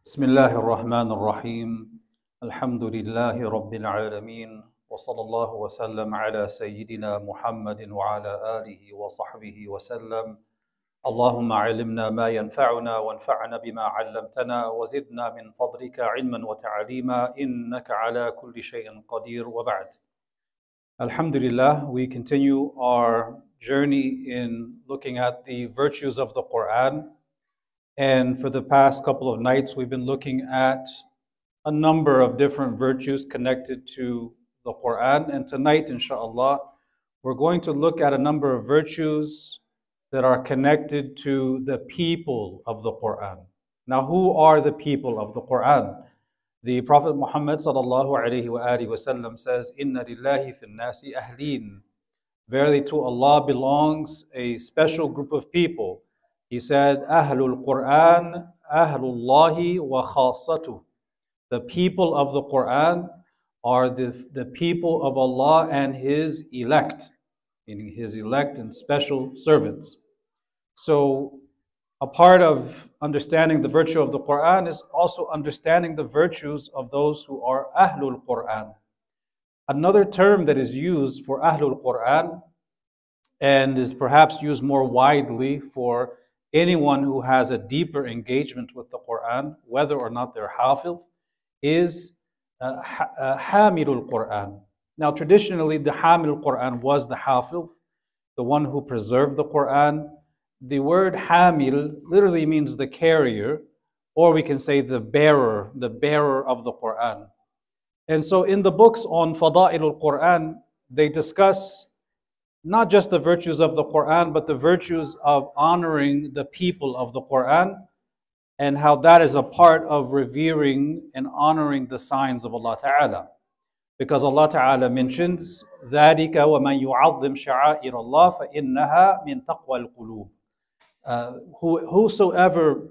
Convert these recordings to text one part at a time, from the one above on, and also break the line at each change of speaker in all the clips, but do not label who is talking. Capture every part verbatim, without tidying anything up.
بسم الله الرحمن الرحيم الحمد لله رب العالمين وصلى الله وسلم على سيدنا محمد وعلى آله وصحبه وسلم اللهم علمنا ما ينفعنا وانفعنا بما علمتنا وزدنا من فضلك علما وتعليما إنك على كل شيء قدير وبعد. Alhamdulillah, we continue our journey in looking at the virtues of the Quran. And for the past couple of nights, we've been looking at a number of different virtues connected to the Quran. And tonight, inshallah, we're going to look at a number of virtues that are connected to the people of the Quran. Now, who are the people of the Quran? The Prophet Muhammad sallallahu alayhi wa alihi wasallam says, "Inna lillahi fil nasi ahlin." Verily to Allah belongs a special group of people. He said, Ahlul Quran, Ahlullahi wa khassatuh. The people of the Quran are the, the people of Allah and His elect, meaning His elect and special servants. So a part of understanding the virtue of the Quran is also understanding the virtues of those who are Ahlul Quran. Another term that is used for Ahlul Quran and is perhaps used more widely for anyone who has a deeper engagement with the Quran, whether or not they're Hafiz, is uh, uh, Hamilul Quran. Now, traditionally, the Hamilul Quran was the Hafiz, the one who preserved the Quran. The word Hamil literally means the carrier, or we can say the bearer, the bearer of the Quran. And so in the books on Fada'ilul Quran, they discuss not just the virtues of the Quran, but the virtues of honoring the people of the Quran and how that is a part of revering and honoring the signs of Allah Ta'ala. Because Allah Ta'ala mentions, ذَلِكَ وَمَنْ يُعَظِّمْ شَعَائِرَ اللَّهِ فَإِنَّهَا مِنْ تَقْوَى الْقُلُوبِ. Uh, who, whosoever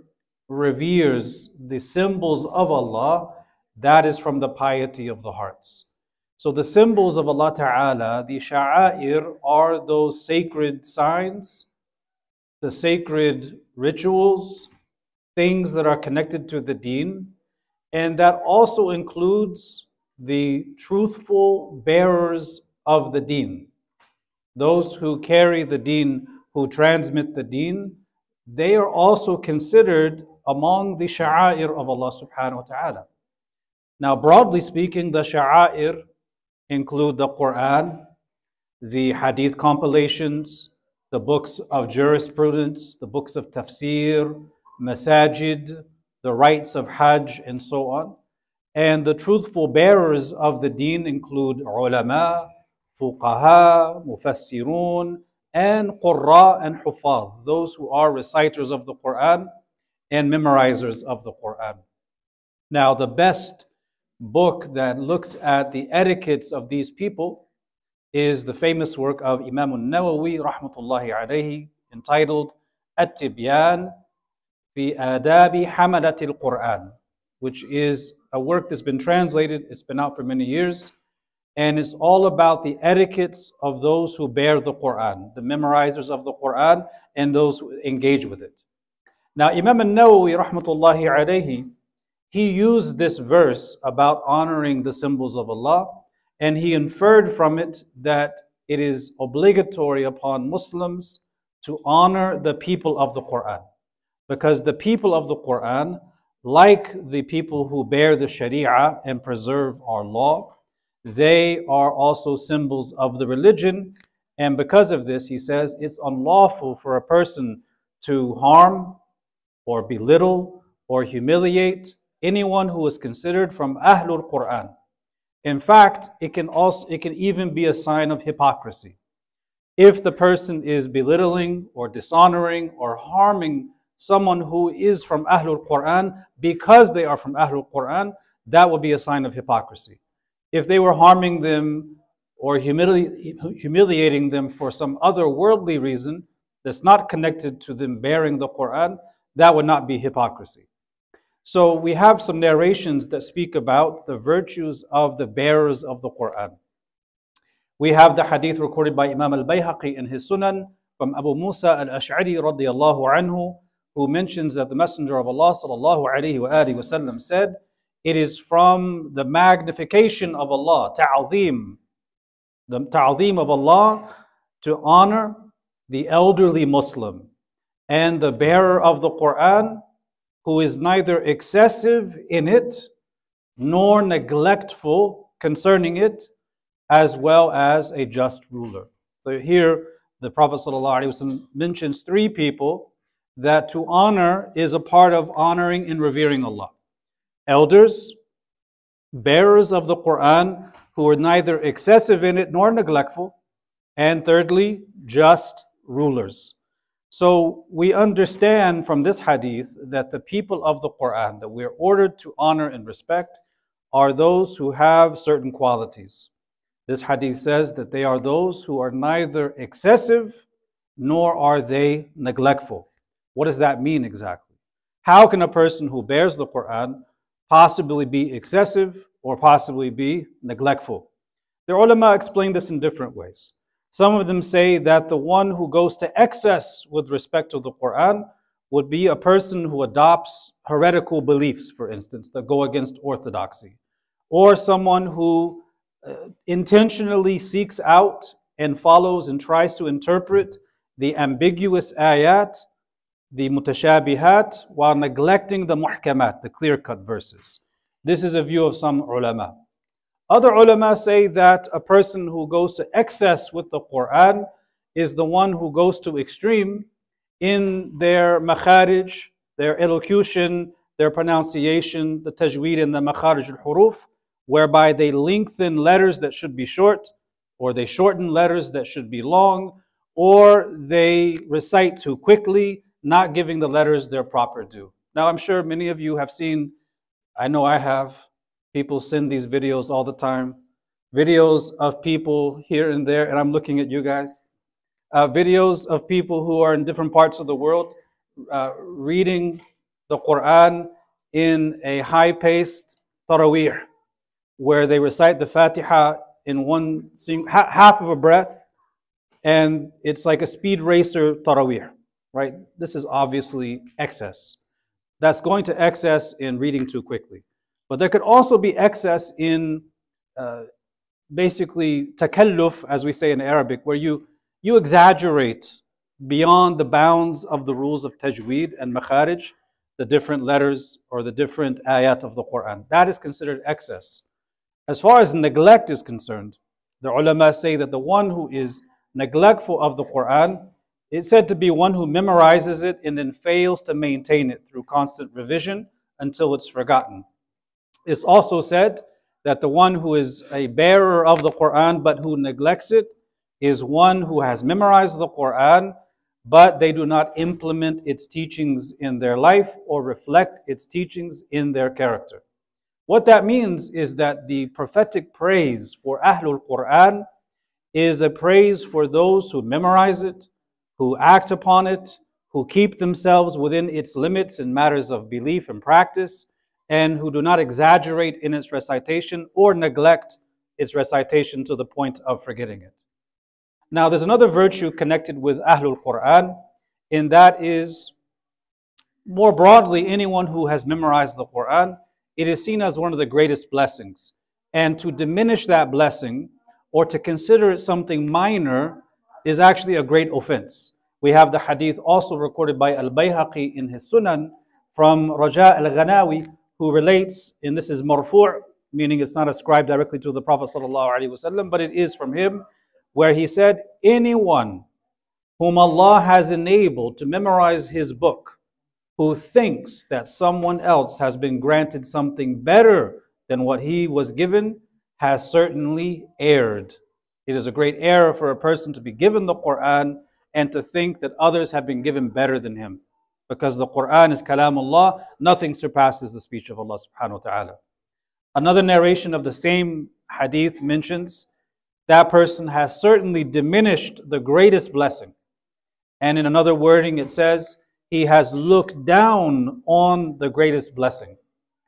reveres the symbols of Allah, that is from the piety of the hearts. So the symbols of Allah Ta'ala, the sha'air, are those sacred signs, the sacred rituals, things that are connected to the deen, and that also includes the truthful bearers of the deen. Those who carry the deen, who transmit the deen, they are also considered among the sha'air of Allah Subhanahu wa Ta'ala. Now, broadly speaking, the sha'air include the Quran, the hadith compilations, the books of jurisprudence, the books of tafsir, masajid, the rites of hajj, and so on. And the truthful bearers of the deen include ulama, fuqaha, mufassirun, and qurra and hufaz, those who are reciters of the Quran and memorizers of the Quran. Now, the best book that looks at the etiquettes of these people is the famous work of Imam al-Nawawi rahmatullahi alayhi, entitled At-Tibyan fi Adabi Hamalat al-Quran, which is a work that's been translated. It's been out for many years, and it's all about the etiquettes of those who bear the Quran, the memorizers of the Quran, and those who engage with it. Now, Imam al-Nawawi rahmatullahi alayhi, he used this verse about honoring the symbols of Allah, and he inferred from it that it is obligatory upon Muslims to honor the people of the Quran. Because the people of the Quran, like the people who bear the Sharia and preserve our law, they are also symbols of the religion. And because of this, he says, it's unlawful for a person to harm or belittle or humiliate anyone who is considered from Ahlul Quran. In fact, it can also it can even be a sign of hypocrisy. If the person is belittling or dishonoring or harming someone who is from Ahlul Quran because they are from Ahlul Quran, that would be a sign of hypocrisy. If they were harming them or humili- humiliating them for some other worldly reason that's not connected to them bearing the Quran, that would not be hypocrisy. So we have some narrations that speak about the virtues of the bearers of the Quran. We have the hadith recorded by Imam al-Bayhaqi in his Sunan from Abu Musa al-Ash'ari radiyallahu anhu, who mentions that the Messenger of Allah sallallahu alaihi wasallam said, it is from the magnification of Allah, ta'zeem, the ta'zeem of Allah, to honor the elderly Muslim and the bearer of the Quran, who is neither excessive in it nor neglectful concerning it, as well as a just ruler. So here the Prophet ﷺ mentions three people that to honor is a part of honoring and revering Allah. Elders, bearers of the Quran, who are neither excessive in it nor neglectful, and thirdly, just rulers. So we understand from this hadith that the people of the Quran that we are ordered to honor and respect are those who have certain qualities. This hadith says that they are those who are neither excessive nor are they neglectful. What does that mean exactly? How can a person who bears the Quran possibly be excessive or possibly be neglectful? The ulama explain this in different ways. Some of them say that the one who goes to excess with respect to the Quran would be a person who adopts heretical beliefs, for instance, that go against orthodoxy, or someone who uh, intentionally seeks out and follows and tries to interpret the ambiguous ayat, the mutashabihat, while neglecting the muhkamat, the clear-cut verses. This is a view of some ulama. Other ulama say that a person who goes to excess with the Quran is the one who goes to extreme in their makharij, their elocution, their pronunciation, the tajweed and the makharij al-huruf, whereby they lengthen letters that should be short, or they shorten letters that should be long, or they recite too quickly, not giving the letters their proper due. Now, I'm sure many of you have seen, I know I have, people send these videos all the time, videos of people here and there, and I'm looking at you guys, uh, videos of people who are in different parts of the world uh, reading the Quran in a high-paced taraweeh, where they recite the Fatiha in one sing- ha- half of a breath, and it's like a speed racer taraweeh, right? This is obviously excess. That's going to excess in reading too quickly. But there could also be excess in uh, basically takalluf, as we say in Arabic, where you, you exaggerate beyond the bounds of the rules of tajweed and makharij, the different letters or the different ayat of the Quran. That is considered excess. As far as neglect is concerned, the ulama say that the one who is neglectful of the Quran is said to be one who memorizes it and then fails to maintain it through constant revision until it's forgotten. It's also said that the one who is a bearer of the Quran but who neglects it is one who has memorized the Quran, but they do not implement its teachings in their life or reflect its teachings in their character. What that means is that the prophetic praise for Ahlul Quran is a praise for those who memorize it, who act upon it, who keep themselves within its limits in matters of belief and practice, and who do not exaggerate in its recitation or neglect its recitation to the point of forgetting it. Now, there's another virtue connected with Ahlul Quran, and that is, more broadly, anyone who has memorized the Quran, it is seen as one of the greatest blessings. And to diminish that blessing or to consider it something minor is actually a great offense. We have the hadith also recorded by Al-Bayhaqi in his Sunan from Raja al-Ghanawi, who relates, and this is marfu', meaning it's not ascribed directly to the Prophet ﷺ, but it is from him, where he said, anyone whom Allah has enabled to memorize his book, who thinks that someone else has been granted something better than what he was given, has certainly erred. It is a great error for a person to be given the Quran and to think that others have been given better than him. Because the Quran is kalamullah, nothing surpasses the speech of Allah subhanahu wa ta'ala. Another narration of the same hadith mentions that person has certainly diminished the greatest blessing. And in another wording it says, he has looked down on the greatest blessing.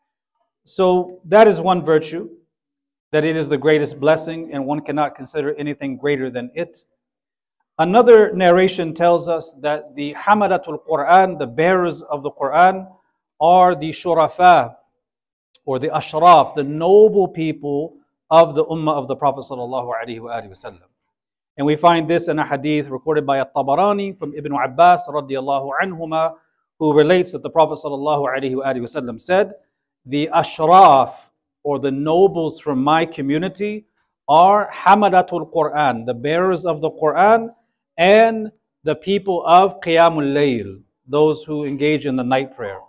So that is one virtue, that it is the greatest blessing and one cannot consider anything greater than it. Another narration tells us that the Hamalatul Quran, the bearers of the Quran, are the Shurafa, or the Ashraf, the noble people of the Ummah of the Prophet sallallahu alaihi wasallam. And we find this in a hadith recorded by At-Tabarani from Ibn Abbas radiallahu anhuma, who relates that the Prophet sallallahu alaihi wasallam said, the Ashraf, or the nobles from my community, are Hamalatul Quran, the bearers of the Quran, and the people of Qiyamul Layl, those who engage in the night prayer.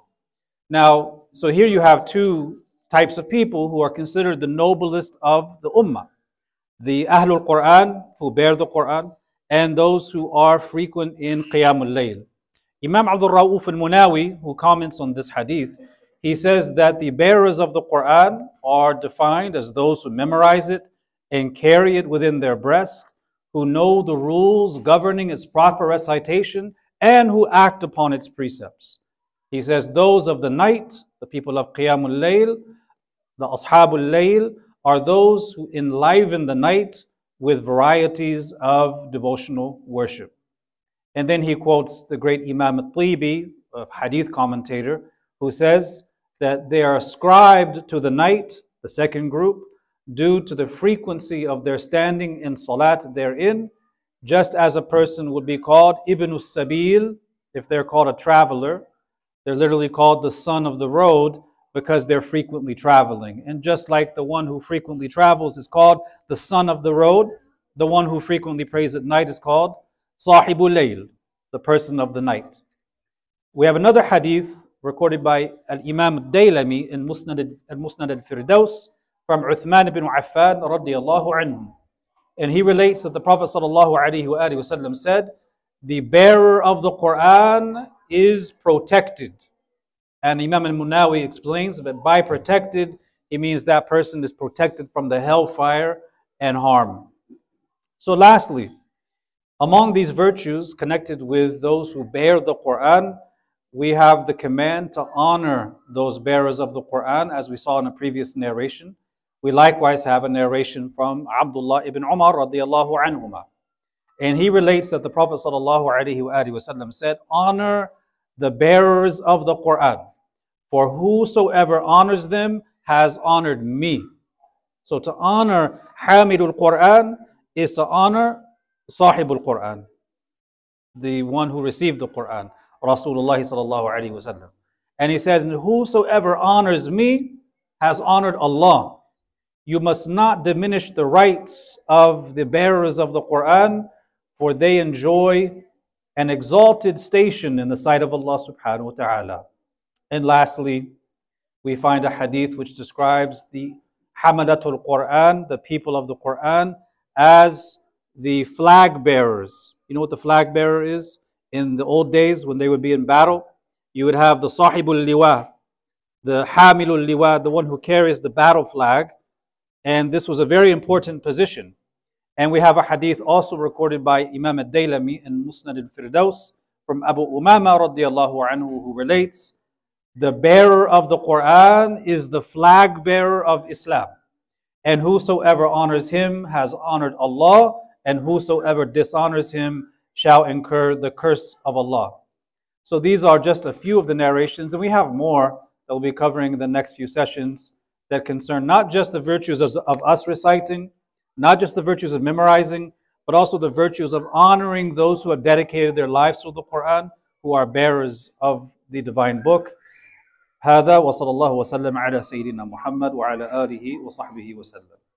Now, so here you have two types of people who are considered the noblest of the Ummah. The Ahlul Quran, who bear the Quran, and those who are frequent in Qiyamul Layl. Imam Abdul Rauf al-Munawi, who comments on this hadith, he says that the bearers of the Quran are defined as those who memorize it and carry it within their breast, who know the rules governing its proper recitation, and who act upon its precepts. He says those of the night, the people of Qiyamul Layl, the Ashabul Layl, are those who enliven the night with varieties of devotional worship. And then he quotes the great Imam At-Tibi, a hadith commentator, who says that they are ascribed to the night, the second group, due to the frequency of their standing in salat therein, just as a person would be called Ibn Sabil, if they're called a traveler. They're literally called the son of the road because they're frequently traveling. And just like the one who frequently travels is called the son of the road, the one who frequently prays at night is called Sahibul Layl, the person of the night. We have another hadith recorded by Al-Imam Al-Daylami in Musnad al-Firdaus, from Uthman ibn Affan radiyallahu anhu. And he relates that the Prophet sallallahu alaihi wasallam said, the bearer of the Quran is protected. And Imam al-Munawi explains that by protected, it means that person is protected from the hellfire and harm. So lastly, among these virtues connected with those who bear the Quran, we have the command to honor those bearers of the Quran, as we saw in a previous narration. We likewise have a narration from Abdullah ibn Umar radiallahu anhuma. And he relates that the Prophet sallallahu alaihi wasallam said, honor the bearers of the Quran, for whosoever honors them has honored me. So to honor Hamidul Quran is to honor Sahibul Quran, the one who received the Quran, Rasulullah sallallahu alaihi wasallam. And he says, and whosoever honors me has honored Allah. You must not diminish the rights of the bearers of the Quran, for they enjoy an exalted station in the sight of Allah subhanahu wa ta'ala. And lastly, we find a hadith which describes the Hamalatul Quran, the people of the Quran, as the flag bearers. You know what the flag bearer is? In the old days when they would be in battle, you would have the Sahibul Liwa, the Hamilul Liwa, the one who carries the battle flag. And this was a very important position. And we have a hadith also recorded by Imam Ad-Daylami in Musnad al-Firdaus from Abu Umama radiallahu anhu, who relates, the bearer of the Quran is the flag bearer of Islam. And whosoever honors him has honored Allah, and whosoever dishonors him shall incur the curse of Allah. So these are just a few of the narrations, and we have more that we'll be covering in the next few sessions that concern not just the virtues of, of us reciting, not just the virtues of memorizing, but also the virtues of honoring those who have dedicated their lives to the Quran, who are bearers of the divine book. هذا وصلى الله وسلم على سيدنا محمد وعلى آله وصحبه وسلم.